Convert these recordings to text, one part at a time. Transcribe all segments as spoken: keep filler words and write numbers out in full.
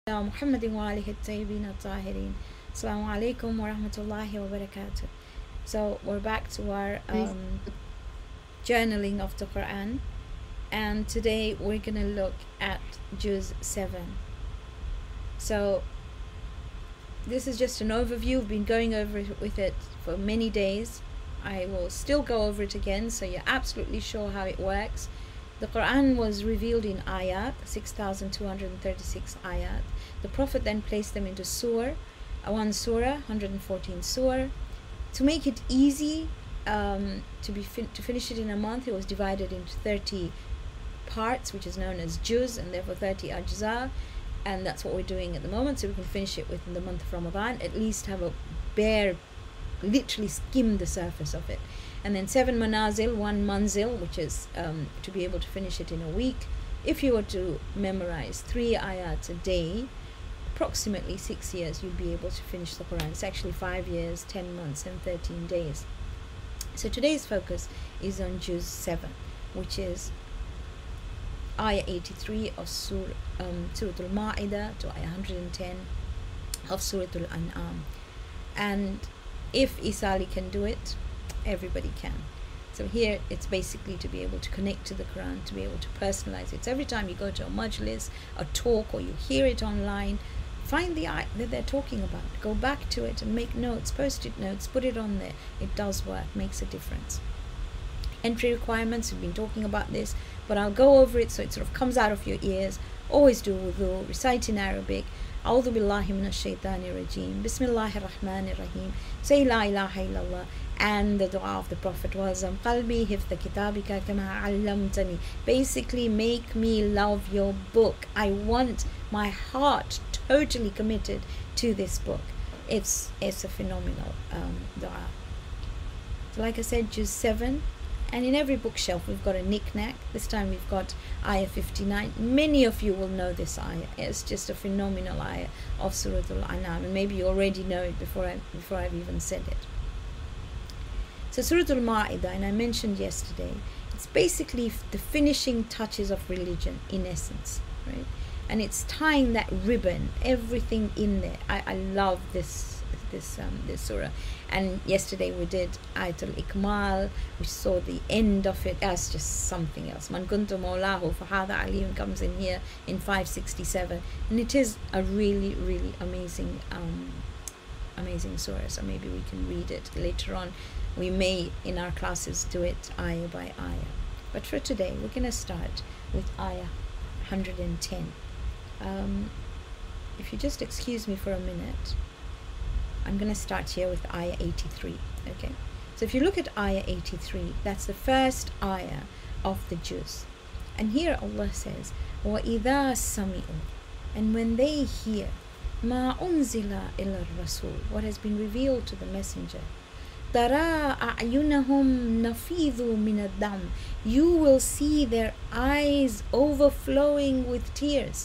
محمد وآله الطيبين الطاهرين. Assalamu alaikum wa rahmatullahi wa barakatuh. So we're back to our um, journaling of the Quran, and today we're gonna look at Juz seven. So this is just an overview. We've been going over it with it for many days. I will still go over it again so you're absolutely sure how it works. The Quran was revealed in ayat, six thousand two hundred thirty-six ayat. The Prophet then placed them into surah, one surah, one hundred fourteen surah. To make it easy um, to be fin to finish it in a month, it was divided into thirty parts, which is known as juz, and therefore thirty ajza. And that's what we're doing at the moment, so we can finish it within the month of Ramadan, at least have a bare, literally skim the surface of it. And then seven manazil, one manzil, which is um, to be able to finish it in a week. If you were to memorize three ayats a day, approximately six years, you'd be able to finish the Quran. It's actually five years, ten months, and thirteen days. So today's focus is on Juz seven, which is ayah eighty-three of Surah um, Surah Al-Ma'idah to ayah one hundred ten of Surah Al-An'am. And if Isali can do it, everybody can. So here it's basically to be able to connect to the Quran, to be able to personalize it. So every time you go to a majlis, a talk, or you hear it online, find the ayat that they're talking about, go back to it and make notes, post-it notes, put it on there. It does work, makes a difference. Entry requirements, we've been talking about this, but I'll go over it so it sort of comes out of your ears. Always do wudu, recite in Arabic. A'udhu billahi minash shaitani rajim. Bismillahir rahmanir rahim. Say la ilaha illallah. And the dua of the Prophet was um, qalbi hifdha kitabika kama allamtani. Basically, make me love your book. I want my heart totally committed to this book. It's it's a phenomenal um, dua. So like I said, Juz seven. And in every bookshelf we've got a knick-knack. This time we've got ayah fifty-nine. Many of you will know this ayah. It's just a phenomenal ayah of Surah Al-An'am, and maybe you already know it before I before I've even said it. So Surah Al-Ma'idah, and I mentioned yesterday, it's basically the finishing touches of religion in essence, right? And it's tying that ribbon, everything in there. I, I love this this um, this surah. And yesterday we did Ayatul Ikmal, which saw the end of it as just something else. Man kuntu mawlahu fahadha aliyun comes in here in five sixty-seven, and it is a really really amazing um, amazing surah. So maybe we can read it later on. We may in our classes do it ayah by ayah, but for today we're going to start with ayah one hundred ten. Um, if you just excuse me for a minute, I'm going to start here with ayah eighty-three. Okay, so if you look at ayah eighty-three, that's the first ayah of the juz, and here Allah says وَإِذَا سَمِعُوا, and when they hear مَا أُنزِلَ إِلَى الرَّسُولِ, what has been revealed to the messenger, تَرَى أَعْيُنَهُمْ نَفِيضُ مِنَ الدَّمِ, you will see their eyes overflowing with tears.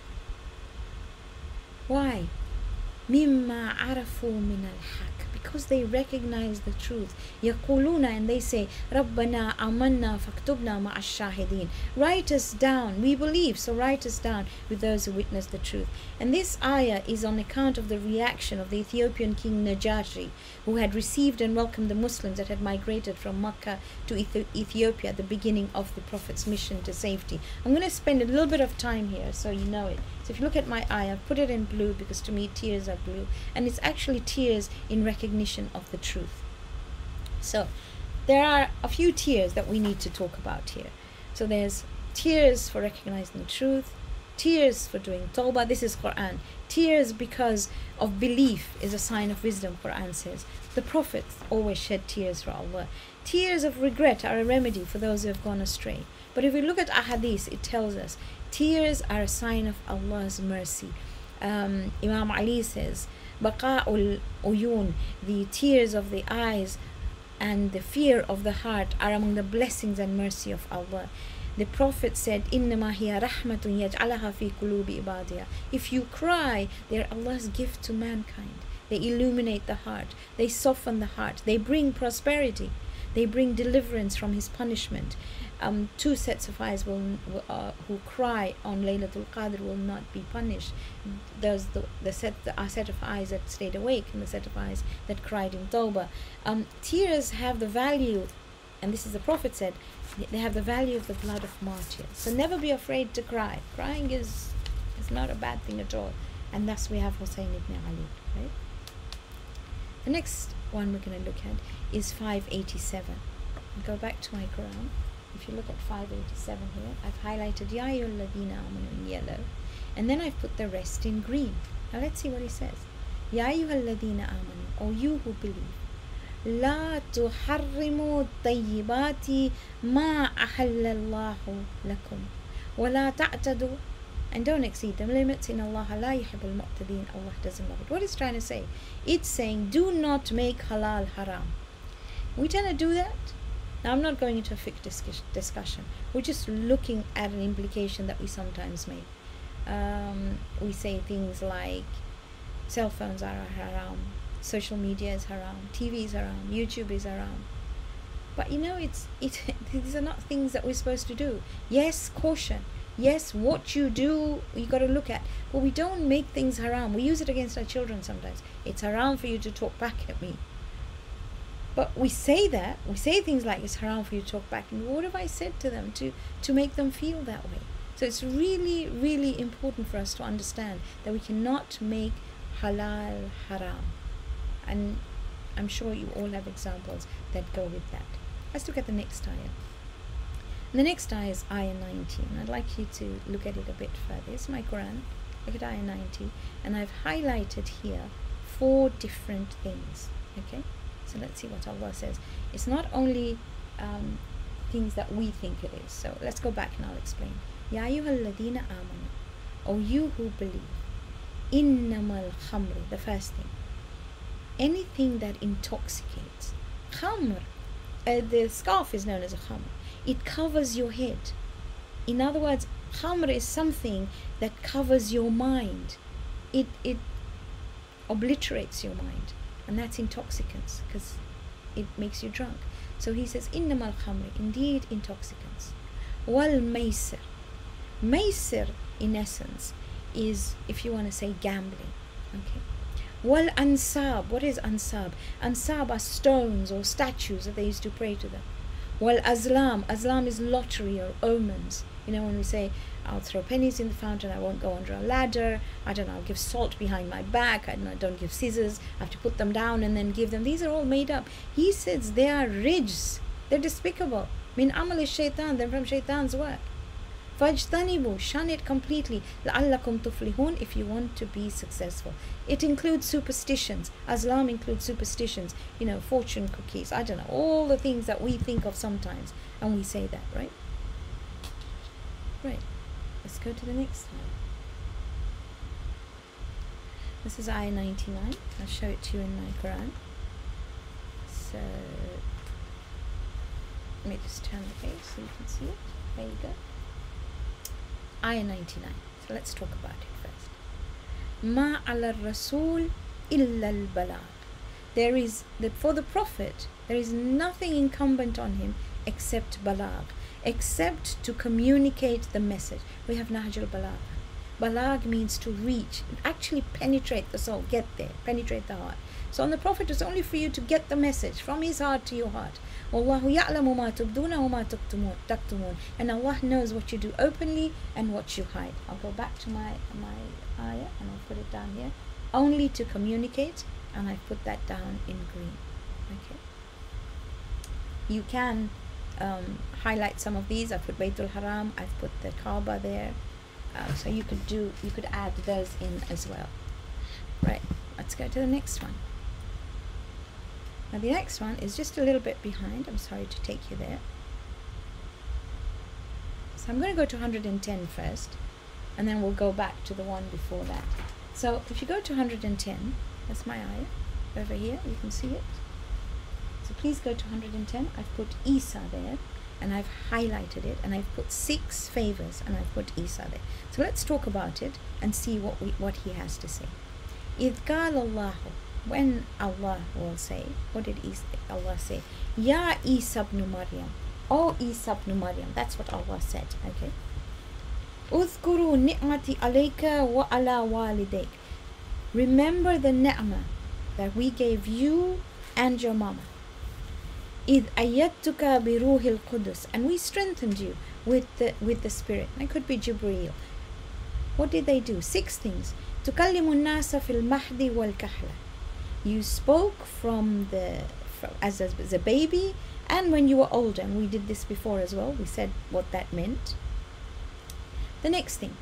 Why? مِمَّا عَرَفُوا مِنَ الْحَقِّ, because they recognize the truth. يَقُولُونَ, and they say رَبَّنَا آمَنَّا فَاكْتُبْنَا مَعَ الشَّاهِدِينَ, write us down, we believe, so write us down with those who witness the truth. And this ayah is on account of the reaction of the Ethiopian king Najashi, who had received and welcomed the Muslims that had migrated from Mecca to Ethi Ethiopia at the beginning of the Prophet's mission to safety. I'm going to spend a little bit of time here so you know it. So if you look at my ayah, I've put it in blue because to me tears are blue, and it's actually tears in recognition of the truth. So there are a few tears that we need to talk about here. So there's tears for recognizing the truth, tears for doing tawbah, this is Quran. Tears because of belief is a sign of wisdom, Quran says. The prophets always shed tears for Allah. Tears of regret are a remedy for those who have gone astray. But if we look at ahadith, it tells us tears are a sign of Allah's mercy. Um, Imam Ali says, Baqa'ul uyun, the tears of the eyes and the fear of the heart are among the blessings and mercy of Allah. The Prophet said, إِنَّمَا هِيَ رَحْمَةٌ يَجْعَلَهَا فِي قُلُوبِ عِبَادِهِ. If you cry, they are Allah's gift to mankind. They illuminate the heart, they soften the heart, they bring prosperity, they bring deliverance from His punishment. um, two sets of eyes will uh, who cry on Laylatul Qadr will not be punished. There's the, the set the a set of eyes that stayed awake and the set of eyes that cried in Tawbah. Um, tears have the value, and this is the Prophet said, they have the value of the blood of martyrs. So never be afraid to cry. Crying is is not a bad thing at all. And thus we have Hussein ibn Ali, right? The next one we're going to look at is five eighty-seven. I'll go back to my Quran. If you look at five eighty-seven here, I've highlighted Ya ayyuhalladhina amanu in yellow, and then I've put the rest in green. Now let's see what he says. Ya ayyuhalladhina amanu, O you who believe, La tuharrimu tayyibati ma ahallallahu lakum, wa la ta'tadu, and don't exceed the limits. In Allah la yuhibbul mu'tadin. Allah doesn't love it. What it's trying to say? It's saying do not make halal haram. We tend to do that. Now I'm not going into a fiqh discuss- discussion. We're just looking at an implication that we sometimes make. Um, we say things like cell phones are haram, social media is haram, T V is haram, YouTube is haram. But you know, it's it. These are not things that we're supposed to do. Yes, caution. Yes, what you do, you got to look at. But we don't make things haram. We use it against our children sometimes. It's haram for you to talk back at me. But we say that. We say things like it's haram for you to talk back at me. What have I said to them to, to make them feel that way? So it's really, really important for us to understand that we cannot make halal haram. And I'm sure you all have examples that go with that. Let's look at the next ayah. The next ayah is ayah nineteen. I'd like you to look at it a bit further. It's my Quran. Look at ayah ninety. And I've highlighted here four different things. Okay? So let's see what Allah says. It's not only um, things that we think it is. So let's go back and I'll explain. Ya ayyuhalladhina amanu, O you who believe, innamal khamri, the first thing. Anything that intoxicates. Khamr, uh, the scarf is known as a khamr. It covers your head. In other words, khamr is something that covers your mind. It it obliterates your mind, and that's intoxicants because it makes you drunk. So he says, innamal khamr, indeed intoxicants. Wal maisir. Maisir, in essence, is, if you want to say, gambling. Okay. Wal ansab. What is ansab? Ansab are stones or statues that they used to pray to them. Well, azlam, azlam is lottery or omens. You know, when we say, I'll throw pennies in the fountain, I won't go under a ladder, I don't know, I'll give salt behind my back, I don't, know, don't give scissors, I have to put them down and then give them. These are all made up. He says they are rijs, they're despicable. Min amal shaitan, they're from shaitan's work. Fajtanibu, shun it completely. La'allakum tuflihun, if you want to be successful. It includes superstitions. Azlam includes superstitions. You know, fortune cookies. I don't know, all the things that we think of sometimes, and we say that, right? Right. Let's go to the next one. This is ayah ninety-nine. I'll show it to you in my Quran. So let me just turn the page so you can see it. There you go. ayah ninety-nine. So let's talk about it first. Ma ala rasul illa al balagh. There is that for the Prophet there is nothing incumbent on him except balagh, except to communicate the message. We have Nahj al-Balagh. Balagh means to reach, actually penetrate the soul, get there, penetrate the heart. So on the Prophet, it's only for you to get the message from his heart to your heart. Wallahu ya'lamu ma tubduna wa ma taktumun. And Allah knows what you do openly and what you hide. I'll go back to my, my ayah and I'll put it down here. Only to communicate, and I put that down in green. Okay. You can um, highlight some of these. I've put Baytul Haram, I've put the Kaaba there. Uh, so you could do, you could add those in as well. Right, let's go to the next one. Now the next one is just a little bit behind. I'm sorry to take you there. So I'm going to go to one hundred ten first, and then we'll go back to the one before that. So if you go to one hundred ten, that's my ayah over here, you can see it. So please go to one hundred ten. I've put Isa there, and I've highlighted it, and I've put six favors, and I've put Isa there. So let's talk about it and see what we what he has to say. إِذْ قَالَ اللَّهُ, when Allah will say, what did Allah say? Ya Isa ibn Maryam, O Isa ibn Maryam. That's what Allah said. Okay. Uzkuru ni'mati alayka wa ala walidayk. Remember the ni'mah that we gave you and your mama. إِذْ أَيَّدْتُكَ بِرُوحِ الْقُدُسِ. And we strengthened you with the, with the Spirit. It could be Jibreel. What did they do? Six things. تُكَلِّمُ النَّاسَ فِي الْمَحْدِ وَالْكَحْلَةِ. You spoke from the from, as, a, as a baby and when you were older. And we did this before as well. We said what that meant. The next thing.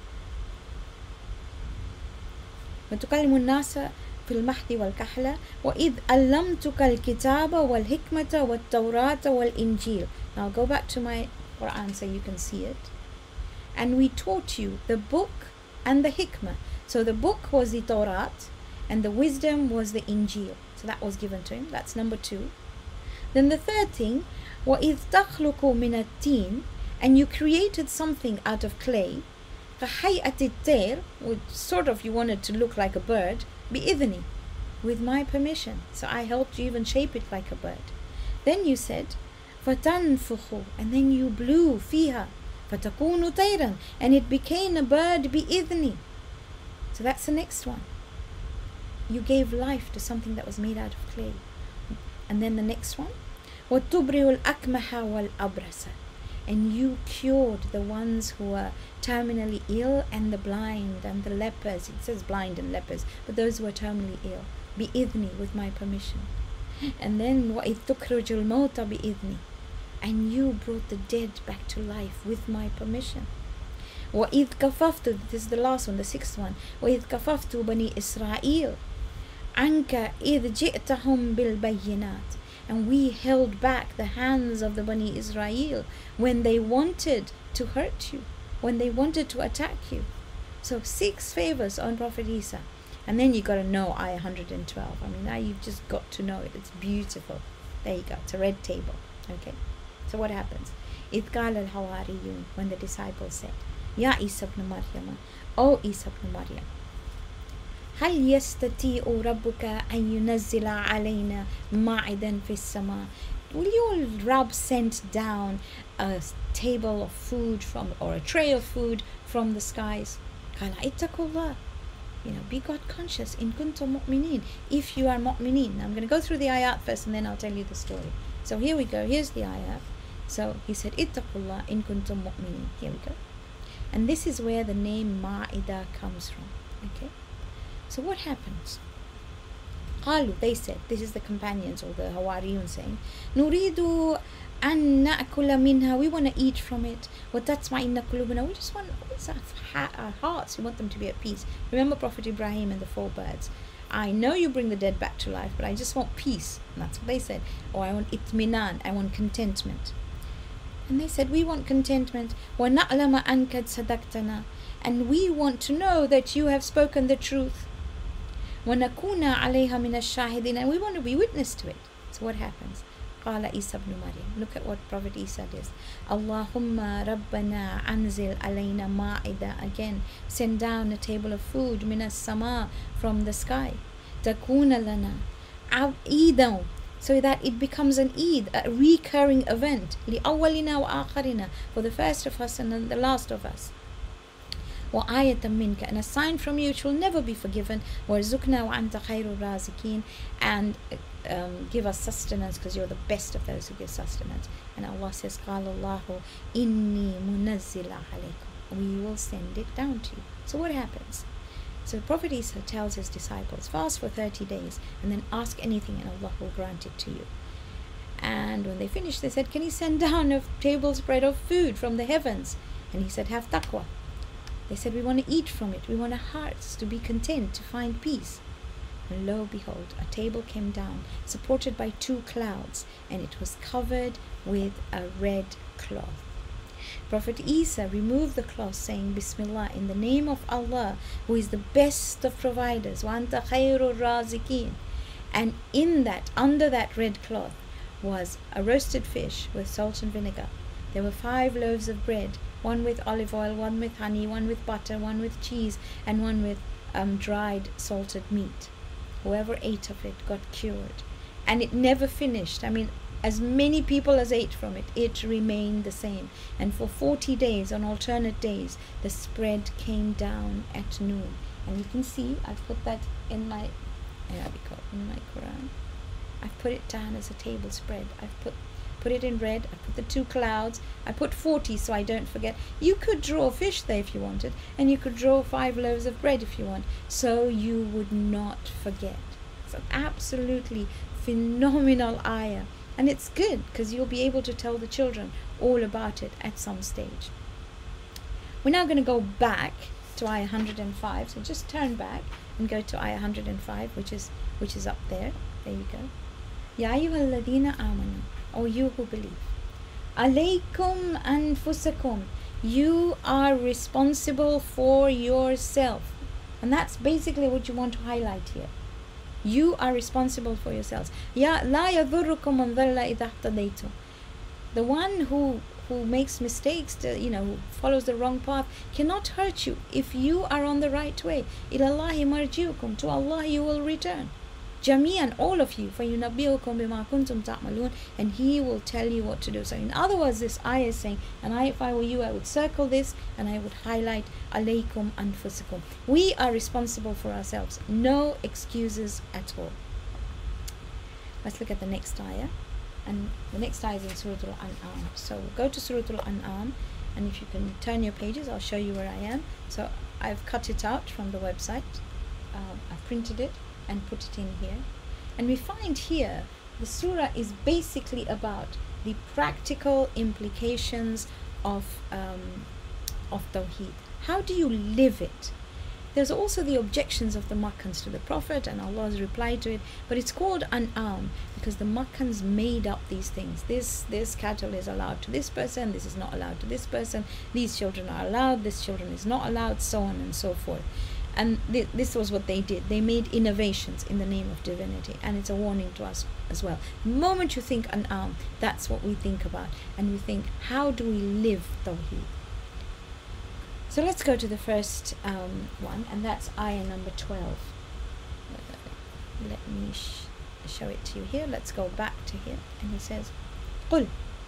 وتكلم الناس في المهد والكهلة وإذ علمتك الكتاب والحكمة والتوراة والإنجيل. Now I'll go back to my Quran so you can see it. And we taught you the book and the hikmah. So the book was the Torah and the wisdom was the Injil. So that was given to him. That's number two. Then the third thing, وَإِذْ تَخْلُقُ مِنَ التِّينِ. And you created something out of clay. كَحَيْئَةِ الطَّيْرِ, which sort of you wanted to look like a bird. بِإِذْنِ, with my permission. So I helped you even shape it like a bird. Then you said, فَتَنْفُخُ, and then you blew فِيهَا فَتَكُونُ طَيْرًا, and it became a bird بِإِذْنِ. So that's the next one. You gave life to something that was made out of clay. And then the next one, وَتُبْرِئُ الْأَكْمَحَ وَالْأَبْرَسَ. And you cured the ones who were terminally ill and the blind and the lepers. It says blind and lepers, but those who were terminally ill. بِإِذْنِ, with my permission. And then وَإِذْ تُخْرِجُ الْمَوْتَ بِإِذْنِ. And you brought the dead back to life with my permission. وَإِذْ كَفَفْتُ, this is the last one, the sixth one. وَإِذْ كَفَفْتُ بَنِي إِسْرَائِيلَ عَنْكَ إِذْ جِئْتَهُمْ بِالْبَيِّنَاتِ. And we held back the hands of the Bani Israel when they wanted to hurt you, when they wanted to attack you. So six favors on Prophet Isa. And then you got to know ayah one hundred twelve. I mean, now you've just got to know it. It's beautiful. There you go. It's a red table. Okay. So what happens? إِذْ قَالَ الْحَوَارِيُّونَ, when the disciples said, Ya Isa ibn Maryam, O Isa ibn Maryam, هل يستطيع ربك أن ينزل علينا مائدًا في السماء. Will your Rabb send down a table of food from, or a tray of food from the skies? قال اتقوا الله. You know, be God conscious. In kuntum mu'minin. If you are mu'minin. Now I'm going to go through the ayat first and then I'll tell you the story. So here we go. Here's the ayat. So he said, ittaqullah in kuntum mu'minin. Here we go. And this is where the name Ma'idah comes from. Okay. So what happens? قالوا, they said, this is the companions or the Hawariyun saying, Nuridu an na'kula minha, we want to eat from it. وَتَطْمَئِنَّ قُلُوبُنَا, we just want our, our hearts, we want them to be at peace. Remember Prophet Ibrahim and the four birds. I know you bring the dead back to life, but I just want peace. And that's what they said. Or I want itminan, I want contentment. And they said, we want contentment. وَنَعْلَمَ أَنْ قَدْ صَدَقْتَنَا, and we want to know that you have spoken the truth. وَنَكُونَ عَلَيْهَا مِنَ الشَّاهِدِينَ, and we want to be witness to it. So what happens? قال Isa ibn Maryam. Look at what Prophet Isa does. Allahumma Rabbana anzil alayna ma'ida. Again, send down a table of food minas sama, from the sky. Takuna lana Eidan, so that it becomes an Eid, a recurring event. Li awwalina wa akharina, for the first of us and then the last of us. Wa ayatan minka, and a sign from you which will never be forgiven. Warzuqna wa anta khairur raziqin, and um, give us sustenance because you're the best of those who give sustenance. And Allah says, Qala Allahu inni munazzila alaykum, we will send it down to you. So what happens? So Prophet Isa tells his disciples, fast for thirty days and then ask anything and Allah will grant it to you. And when they finished, they said, can he send down a tablespread of food from the heavens? And he said, have taqwa. They said, we want to eat from it. We want our hearts to be content, to find peace. And lo, behold, a table came down, supported by two clouds, and it was covered with a red cloth. Prophet Isa removed the cloth, saying, Bismillah, in the name of Allah, who is the best of providers, wa anta khairur raziqin. And in that, under that red cloth, was a roasted fish with salt and vinegar. There were five loaves of bread, one with olive oil, one with honey, one with butter, one with cheese, and one with um, dried salted meat. Whoever ate of it got cured. And it never finished. I mean, as many people as ate from it, it remained the same. And for forty days, on alternate days, the spread came down at noon. And you can see, I've put that in my, in my Quran. I've put it down as a table spread. I've put put it in red. I put the two clouds. I put forty so I don't forget. You could draw a fish there if you wanted, and you could draw five loaves of bread if you want, so you would not forget. It's an absolutely phenomenal ayah, and it's good because you'll be able to tell the children all about it at some stage. We're now going to go back to ayah one hundred five, so just turn back and go to ayah one hundred five, which is which is up there. There you go. Ya ayyuhalladhina amanu, or you who believe. Alaykum anfusakum, you are responsible for yourself. And that's basically what you want to highlight here. You are responsible for yourselves. Ya la yadhurrukum man dhalla idha ihtadaytum. The one who who makes mistakes, to, you know, who follows the wrong path, cannot hurt you if you are on the right way. Ilallahi marji'ukum, to Allah you will return. Jami'an, all of you, فَيُنَبِّئُكُم بِمَا كُنتُمْ تَعْمَلُونَ, and He will tell you what to do. So in other words, this ayah is saying, and I, if I were you, I would circle this and I would highlight alaykum anfusakum. We are responsible for ourselves. No excuses at all. Let's look at the next ayah. And the next ayah is in Surah Al-An'am. So we'll go to Surah Al-An'am, and if you can turn your pages, I'll show you where I am. So I've cut it out from the website. Um, I've printed it and put it in here, and we find here the surah is basically about the practical implications of um, of Tawheed. How do you live it? There's also the objections of the Makkans to the Prophet and Allah's reply to it, but it's called An'am because the Makkans made up these things. This this cattle is allowed to this person, this is not allowed to this person, these children are allowed, this children is not allowed, so on and so forth. And th this was what they did. They made innovations in the name of divinity, and it's a warning to us as well. The moment you think An'am, that's what we think about, and we think, how do we live Tawheed? So let's go to the first um, one, and that's ayah number twelve. Let me sh show it to you here. Let's go back to here, and he says, قُلْ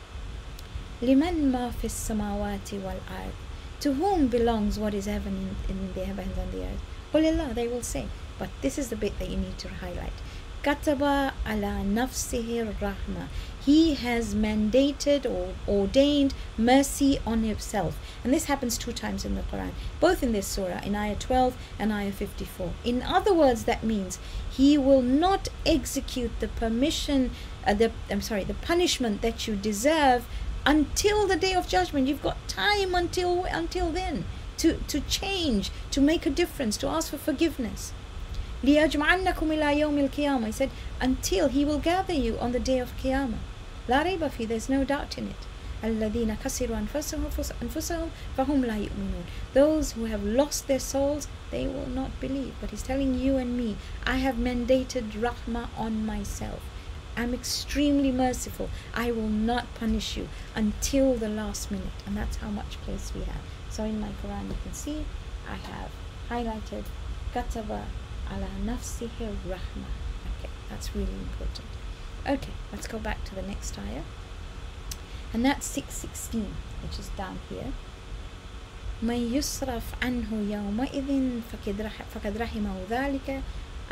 لِمَنْ مَا فِي السَّمَاوَاتِ وَالْأَرْضِ, to whom belongs what is heaven in, in the heavens and the earth? Qulillah, they will say. But this is the bit that you need to highlight. Kataba ala nafsihi rahma. He has mandated or ordained mercy on himself. And this happens two times in the Quran, both in this surah, in ayah twelve and ayah fifty-four. In other words, that means he will not execute the permission, uh, the I'm sorry, the punishment that you deserve until the day of judgment. You've got time until until then to to change, to make a difference, to ask for forgiveness. لِيَجْمَعَنَّكُمْ إِلَى يَوْمِ الْقِيَامَةِ, he said, until he will gather you on the day of Qiyamah. لَا رَيْبَ فِيهِ, there's no doubt in it. الَّذِينَ كَسِرُوا أَنفُسَهُمْ فَهُمْ لَا يُؤْمِنُونَ. Those who have lost their souls, they will not believe. But he's telling you and me, I have mandated rahmah on myself. I'm extremely merciful. I will not punish you until the last minute. And that's how much place we have. So in my Quran you can see I have highlighted Kataba ala nafsihi rahma. Okay, that's really important. Okay, let's go back to the next ayah. And that's six sixteen, which is down here. مَنْ يُصْرَفْ عَنْهُ يَوْمَئِذٍ فَقَدْ رَحِمَهُ ذَلِكَ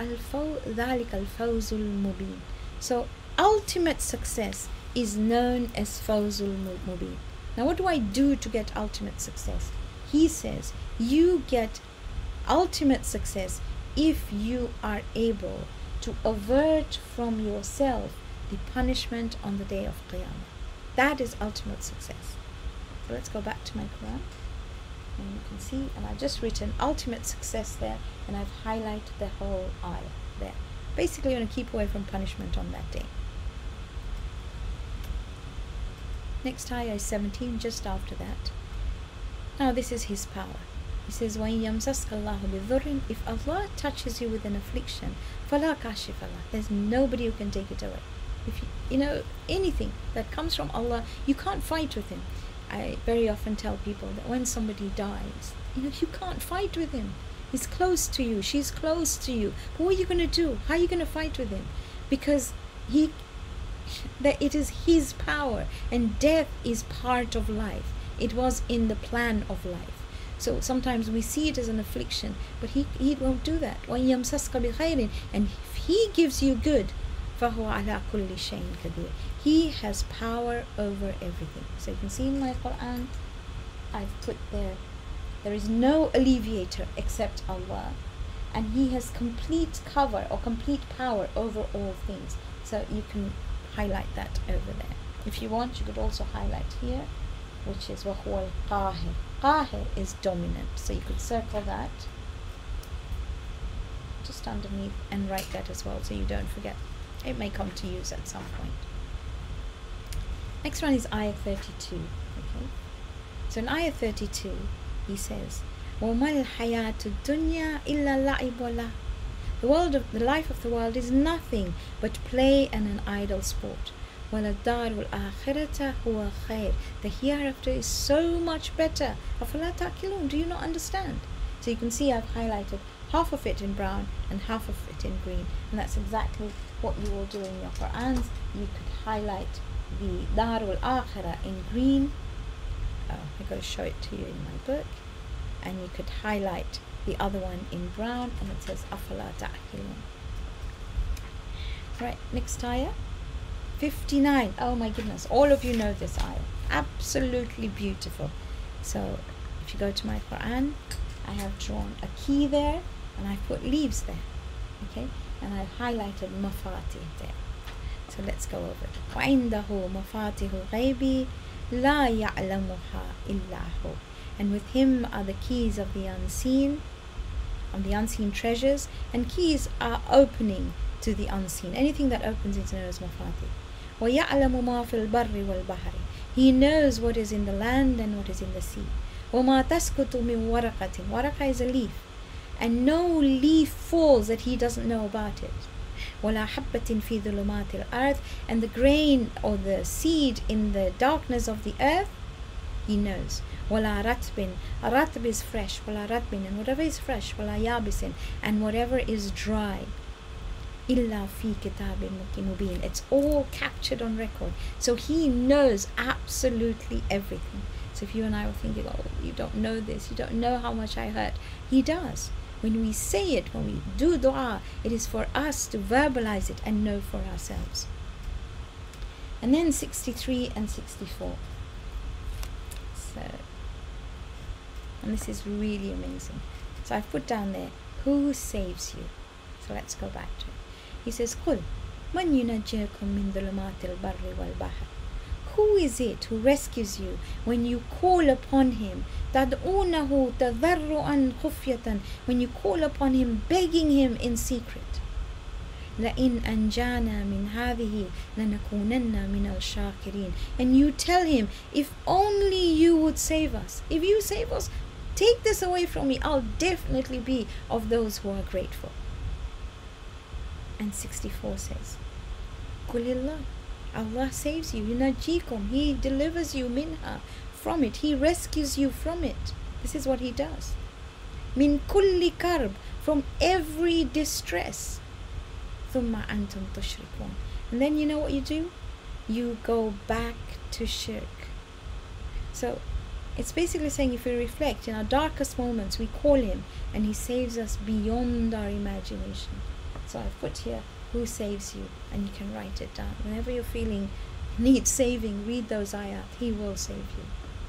الْفَوْزُ الْمُبِينُ. So ultimate success is known as Fawzul Mubin. Now what do I do to get ultimate success? He says you get ultimate success if you are able to avert from yourself the punishment on the day of Qiyamah. That is ultimate success. So let's go back to my Quran, and you can see, and I've just written ultimate success there, and I've highlighted the whole ayah there. Basically, you want to keep away from punishment on that day. Next ayah is seventeen, just after that. Now this is his power. He says, وَإِن يَمْسَسْكَ اللَّهُ بِضُرٍّ, if Allah touches you with an affliction, فَلَا كَاشِفَ لَهُ, there's nobody who can take it away. If you, you know, anything that comes from Allah, you can't fight with him. I very often tell people that when somebody dies, you know, you can't fight with him. He's close to you, she's close to you. But what are you going to do? How are you going to fight with him? Because he that it is his power, and death is part of life. It was in the plan of life. So sometimes we see it as an affliction, but he, he won't do that. And if he gives you good, he has power over everything. So you can see in my Quran, I've put there, there is no alleviator except Allah. And he has complete cover or complete power over all things. So you can highlight that over there. If you want, you could also highlight here, which is وَهُوَ الْقَاهِرُ. Qahir is dominant. So you could circle that just underneath and write that as well, so you don't forget. It may come to use at some point. Next one is ayah thirty-two. Okay. So in ayah thirty-two, he says, وَمَا الْحَيَاةُ الدُّنْيَا إِلَّا اللَّعِبُ وَاللَّهْوُ. The world of the life of the world is nothing but play and an idle sport. وَلَلدَّارُ الْآخِرَةَ هُوَ خَيْرٌ. The hereafter is so much better. أَفَلَا تَعْقِلُونَ. Do you not understand? So you can see I've highlighted half of it in brown and half of it in green, and that's exactly what you will do in your Qur'ans. You could highlight the Darul Akhirah in green. Oh, I've got to show it to you in my book. And you could highlight the other one in brown, and it says أَفَلَا تَعْقِلُونَ. Right, next ayah. fifty-nine. Oh my goodness, all of you know this ayah. Absolutely beautiful. So if you go to my Quran, I have drawn a key there, and I've put leaves there. Okay, and I've highlighted mafatih there. So let's go over it. وَعِنْدَهُ مَفَاتِحُ الْغَيْبِ لَا يَعْلَمُهَا إِلَّا هُ. And with him are the keys of the unseen, of the unseen treasures, and keys are opening to the unseen. Anything that opens is known as mafatih. وَيَعْلَمُ مَا فِي الْبَرِّ وَالْبَحْرِ. He knows what is in the land and what is in the sea. وَمَا تَسْقُطُ مِنْ وَرَقَةٍ. Waraqa is a leaf, and no leaf falls that he doesn't know about it. وَلَا حَبَّةٍ فِي ظُلُمَاتِ الْأَرْضِ. And the grain or the seed in the darkness of the earth, he knows. وَلَا رَتْبٍ. A ratb is fresh. وَلَا رَتْبٍ. And whatever is fresh. وَلَا يَابِسٍ. And whatever is dry. إِلَّا فِي كِتَابٍ مُبِينٍ. It's all captured on record. So he knows absolutely everything. So if you and I were thinking, oh, you don't know this, you don't know how much I hurt, he does. When we say it, when we do dua, it is for us to verbalize it and know for ourselves. And then sixty-three and sixty-four. So, and this is really amazing. So I've put down there, who saves you? So let's go back to it. He says, قُلْ مَنْ يُنَجِّيكُمْ مِنْ ظُلُمَاتِ الْبَرِّ وَالْبَحْرِ. Who is it who rescues you when you call upon him? تَدْعُونَهُ تَضَرُّعًا خُفْيَةً. When you call upon him, begging him in secret. لَإِنْ أَنْجَانَا مِنْ هَذِهِ لَنَكُونَنَّ مِنَ الشَّاكِرِينَ. And you tell him, if only you would save us. If you save us, take this away from me, I'll definitely be of those who are grateful. And sixty-four says, Kulillah. Allah saves you. Yunajikum. He delivers you minha, from it. He rescues you from it. This is what he does. Min kulli karb. From every distress. Thumma antum tushrikun. And then you know what you do? You go back to shirk. So it's basically saying, if we reflect in our darkest moments, we call him and he saves us beyond our imagination. So I've put here, who saves you, and you can write it down. Whenever you're feeling need saving, read those ayat. He will save you.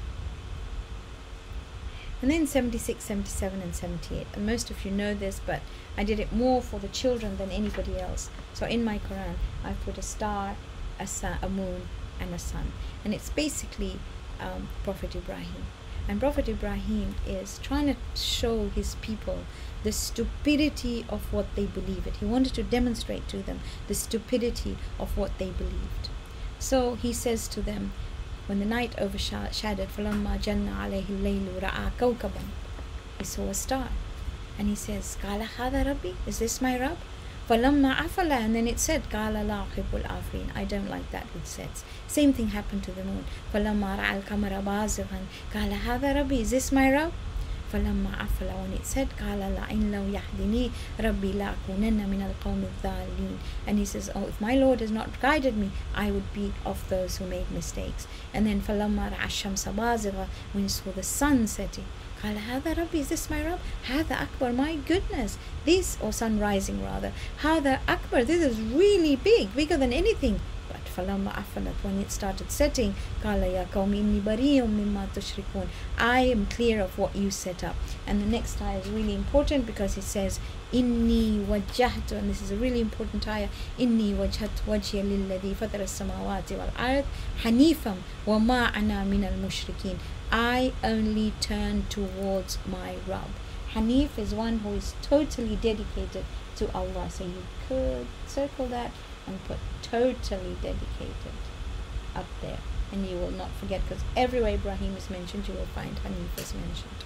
And then seventy-six, seventy-seven and seventy-eight. And most of you know this, but I did it more for the children than anybody else. So in my Quran, I've put a star, a sun, a moon, and a sun. And it's basically um, Prophet Ibrahim. And Prophet Ibrahim is trying to show his people the stupidity of what they believe it. He wanted to demonstrate to them the stupidity of what they believed. So he says to them, when the night overshadowed, فَلَمَّا جَنَّ عَلَيْهِ اللَّيْلُ رَأَى كَوْكَبًا. He saw a star. And he says, قَالَ هَذَا رَبِّي. Is this my Rabb? فَلَمَّا أَفَلَ. And then it said, قَالَ لَا أُحِبُّ الْآفِلِينَ. I don't like that which sets. Same thing happened to the moon. فَلَمَّا رَأَى الْقَمَرَ بَازِغًا قَالَ هَذَا رَبِّي. Is this my Rabb? فَلَمَّا أَفَلَ, when it said قَالَ لَعِنْ لَوْ يَهْدِنِي رَبِّي لَأَكُونَنَّ مِنَ الْقَوْمِ الضَّالِّينَ. And he says, oh, if my Lord has not guided me, I would be of those who made mistakes. And then فَلَمَّا رَأَى الشَّمْسَ بَازِغَةً, when he saw the sun setting, قال هذا ربي, is this my Rabb? هذا أكبر, my goodness, this, or sun rising rather, هذا أكبر, this is really big, bigger than anything. But فلما أفلت, when it started setting, قال يا قوم إني بريء مما تشركون, I am clear of what you set up. And the next ayah is really important because it says إني وجهت, and this is a really important ayah, إني وجهت وجهي للذي فطر السماوات والأرض حنيفا وما أنا من المشركين. I only turn towards my Rabb. Hanif is one who is totally dedicated to Allah. So you could circle that and put totally dedicated up there. And you will not forget, because everywhere Ibrahim is mentioned, you will find Hanif is mentioned.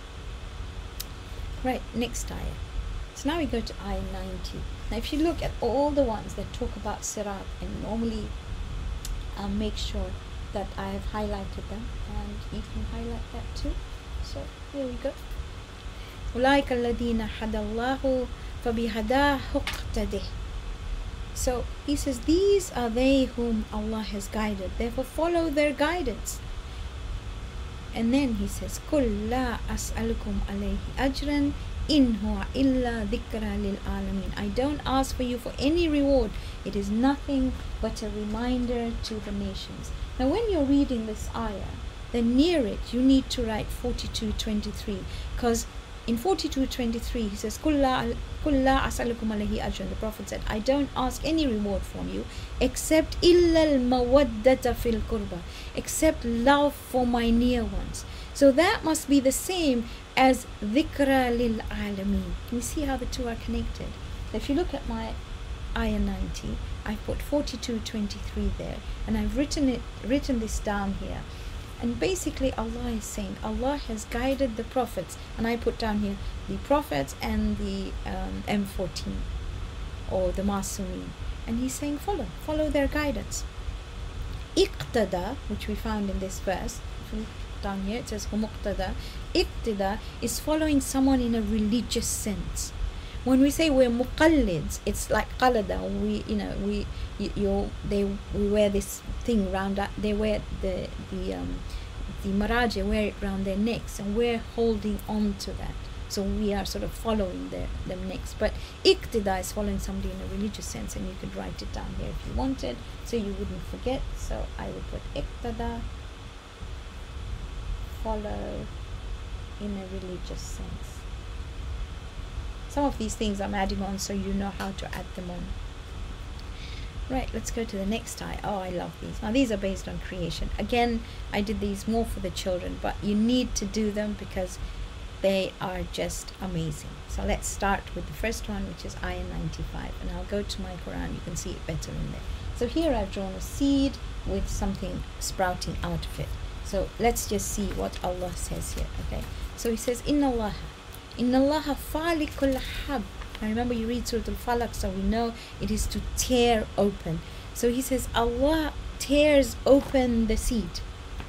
Right, next ayah. So now we go to ayah ninety. Now if you look at all the ones that talk about Sirat, and normally I'll make sure that I have highlighted them, and you can highlight that too. So here we go. أولئك الذين هدى الله فبهداه اقتده. So he says, these are they whom Allah has guided, therefore follow their guidance. And then he says, قل لا أسألكم عليه أجرا إن هو إلا ذكرى للعالمين. I don't ask for you for any reward. It is nothing but a reminder to the nations. Now when you're reading this ayah, then near it you need to write forty-two twenty-three, because in forty-two twenty-three he says, قل لا أسألكم عليه أجرا. The Prophet said, I don't ask any reward from you except إلا المودة في القربى, except love for my near ones. So that must be the same as ذكرى للعالمين. Can you see how the two are connected? So if you look at my ayah ninety, I've put forty-two twenty-three there, and I've written it written this down here. And basically Allah is saying Allah has guided the prophets, and I put down here the prophets and the um, M fourteen or the Masumin, and he's saying follow follow their guidance. Iqtada, which we found in this verse, down here it says muqtada. Iqtada is following someone in a religious sense. When we say we're muqallids, it's like qalada. We, you know, we, you, you they, we wear this thing round. They wear the the um, the maraja wear it round their necks, and we're holding on to that. So we are sort of following their them necks. But iqtida is following somebody in a religious sense, and you could write it down here if you wanted, so you wouldn't forget. So I would put iqtada, follow in a religious sense. Some of these things I'm adding on so you know how to add them on. Right, let's go to the next ayah. Oh, I love these. Now these are based on creation. Again, I did these more for the children, but you need to do them because they are just amazing. So let's start with the first one, which is ayah ninety-five, and I'll go to my Quran. You can see it better in there. So here I've drawn a seed with something sprouting out of it. So let's just see what Allah says here. Okay, so he says, Inna Allah Inna Allaha falikul hab. Now remember, you read Surah Al-Falaq, so we know it is to tear open. So he says Allah tears open the seed.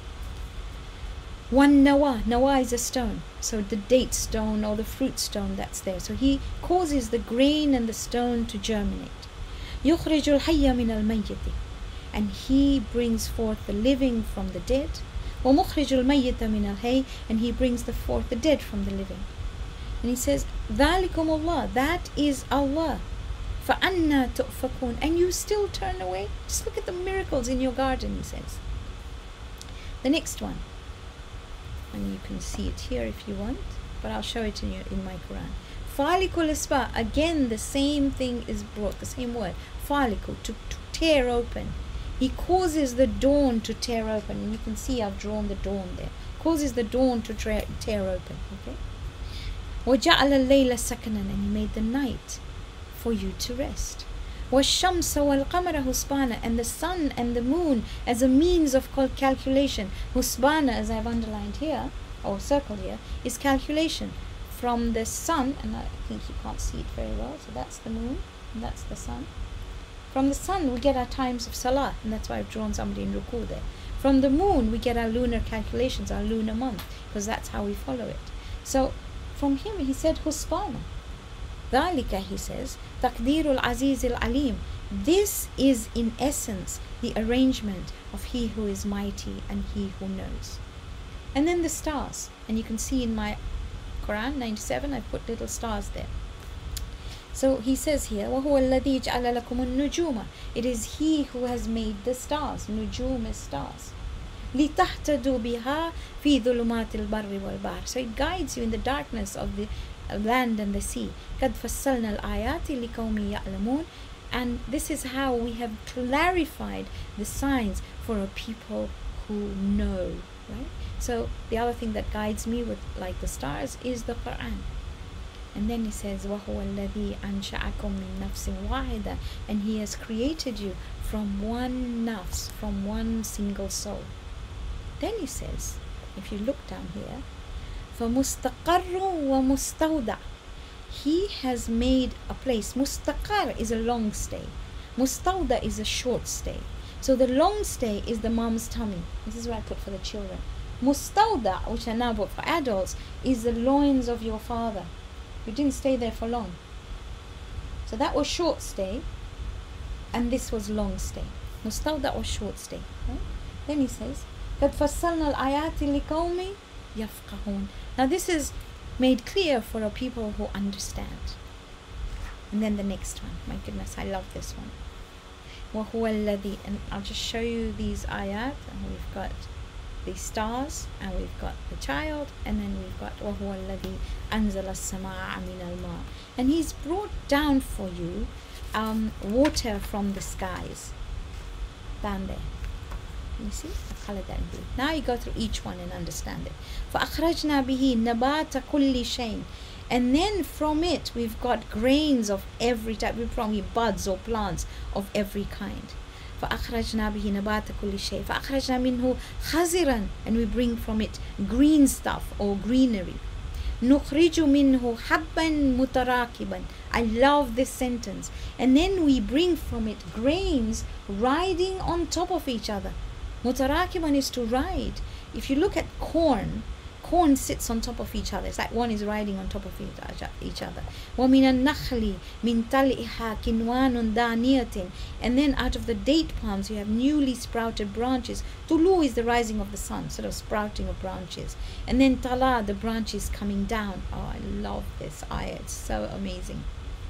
One nawa, nawa is a stone, so the date stone or the fruit stone that's there. So he causes the grain and the stone to germinate. Yukhrijul hayya min al-mayyiti, and he brings forth the living from the dead. Wa mukhrijul mayyita min al-hayy, and he brings the forth the dead from the living. And he says, ذَلِكُمُ Allah, that is Allah. فَأَنَّا تُؤْفَكُونَ, and you still turn away. Just look at the miracles in your garden, he says. The next one, and you can see it here if you want, but I'll show it in, your, in my Quran. فَالِكُ الْإِصْبَاحِ, again the same thing is brought, the same word. فَالِكُ, to, to tear open. He causes the dawn to tear open, and you can see I've drawn the dawn there. Causes the dawn to tear, tear open, okay? وَجَعَلَ اللَّيْلَ سَكَنًا, and he made the night for you to rest. وَالشَّمْسَ وَالْقَمَرَ حُسْبَانًا, and the sun and the moon as a means of calculation. Husbana, as I've underlined here, or circled here, is calculation. From the sun, and I think you can't see it very well, so that's the moon, and that's the sun. From the sun we get our times of salah, and that's why I've drawn somebody in ruku there. From the moon we get our lunar calculations, our lunar month, because that's how we follow it. So from him, he said, Husbana. ذَلِكَ, he says, تَقْدِيرُ الْعَزِيزِ الْعَلِيمِ. This is in essence the arrangement of He who is mighty and He who knows. And then the stars, and you can see in my Quran ninety-seven, I put little stars there. So he says here, وَهُوَ الَّذِي جَعَلَ لَكُمُ النُّجُومَ. It is He who has made the stars. Nujum is stars. لِتَهْتَدُوا بِهَا فِي ظُلُمَاتِ الْبَرِّ وَالْبَحْرِ. So it guides you in the darkness of the land and the sea. قَدْ فَصَّلْنَا الْآيَاتِ لِقَوْمِ يَعْلَمُونَ. And this is how we have clarified the signs for a people who know, right? So the other thing that guides me with, like the stars, is the Quran. And then he says, وَهُوَ الَّذِي أَنْشَأَكُم مِّن نَفْسٍ وَاحِدَةٍ. And He has created you from one nafs, from one single soul. Then he says, if you look down here, فَمُسْتَقَرٌّ وَمُسْتَوْدَعٌ. He has made a place. Mustaqar is a long stay. Mustawda is a short stay. So the long stay is the mom's tummy. This is what I put for the children. Mustawda, which I now put for adults, is the loins of your father. You didn't stay there for long. So that was short stay, and this was long stay. Mustawda or short stay. Right? Then he says, قَدْ فَصَّلْنَا الْآيَاتِ لِقَوْمِ يَفْقَهُونَ. Now this is made clear for a people who understand. And then the next one, my goodness, I love this one. وَهُوَ الَّذِي. And I'll just show you these ayat. And we've got the stars, and we've got the child, and then we've got وَهُوَ الَّذِي أَنزَلَ السَّمَاءَ مِنَ الْمَاءِ. And He's brought down for you um, water from the skies. Down there. You see? I've colored that in blue. Now you go through each one and understand it. فَأَخْرَجْنَا بِهِ نَبَاتَ كُلِّ شَيْءٍ. And then from it we've got grains of every type. From it buds or plants of every kind. فَأَخْرَجْنَا بِهِ نَبَاتَ كُلِّ شَيْءٍ فَأَخْرَجْنَا مِنْهُ خَزِرًا. And we bring from it green stuff or greenery. نُخْرِجُ مِنْهُ حَبًّا مُتَرَاكِبًا. I love this sentence. And then we bring from it grains riding on top of each other. Mutarakiban is to ride. If you look at corn, corn sits on top of each other. It's like one is riding on top of each other. وَمِنَ النَّخْلِ مِنْ طَلْعِهَا كِنْوَانٌ دَانِيَةٍ. And then out of the date palms you have newly sprouted branches. Tulu is the rising of the sun, sort of sprouting of branches. And then Tala, the branches coming down. Oh, I love this ayah. It's so amazing.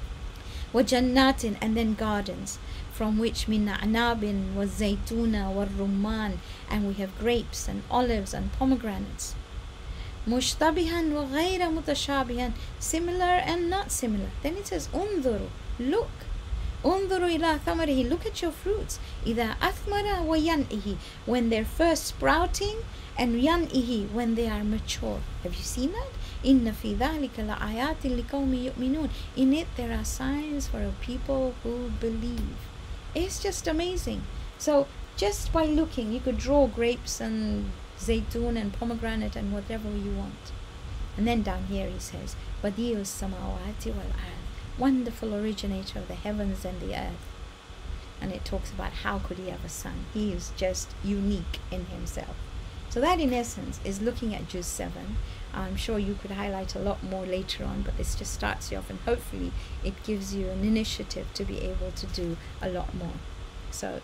وَجَنَّاتٍ. And then gardens, from which min a'nabin wa zaytuna wa rumman. And we have grapes and olives and pomegranates. Mushtabihan wa ghayra mutashabihan. Similar and not similar. Then it says, Undhuru. Look. Undhuru ila thamarihi. Look at your fruits. Idha athmara wa yan'ihi. When they're first sprouting, and yan'ihi, when they are mature. Have you seen that? Inna fi dhalika la ayatin liqawmi yu'minun. In it there are signs for a people who believe. It's just amazing. So just by looking, you could draw grapes and zaytun and pomegranate and whatever you want. And then down here he says, Badi'us samawati wal ard. Wonderful originator of the heavens and the earth. And it talks about how could he have a son. He is just unique in himself. So that in essence is looking at Juz seven. I'm sure you could highlight a lot more later on, but this just starts you off, and hopefully it gives you an initiative to be able to do a lot more. So,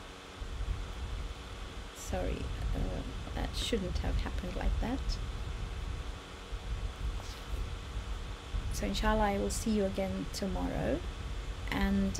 sorry, uh, that shouldn't have happened like that. So inshallah I will see you again tomorrow, and